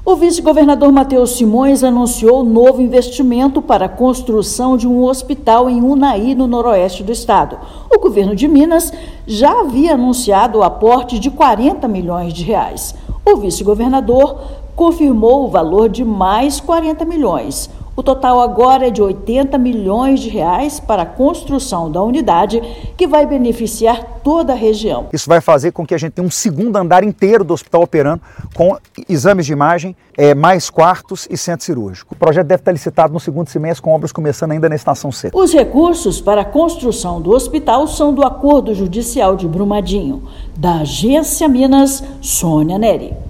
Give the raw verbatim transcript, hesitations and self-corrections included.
O vice-governador Matheus Simões anunciou novo investimento para a construção de um hospital em Unai, no noroeste do estado. O governo de Minas já havia anunciado o aporte de quarenta milhões de reais. O vice-governador confirmou o valor de mais quarenta milhões. O total agora é de oitenta milhões de reais para a construção da unidade, que vai beneficiar toda a região. Isso vai fazer com que a gente tenha um segundo andar inteiro do hospital operando, com exames de imagem, é, mais quartos e centro cirúrgico. O projeto deve estar licitado no segundo semestre, com obras começando ainda na estação C. Os recursos para a construção do hospital são do Acordo Judicial de Brumadinho. Da Agência Minas, Sônia Neri.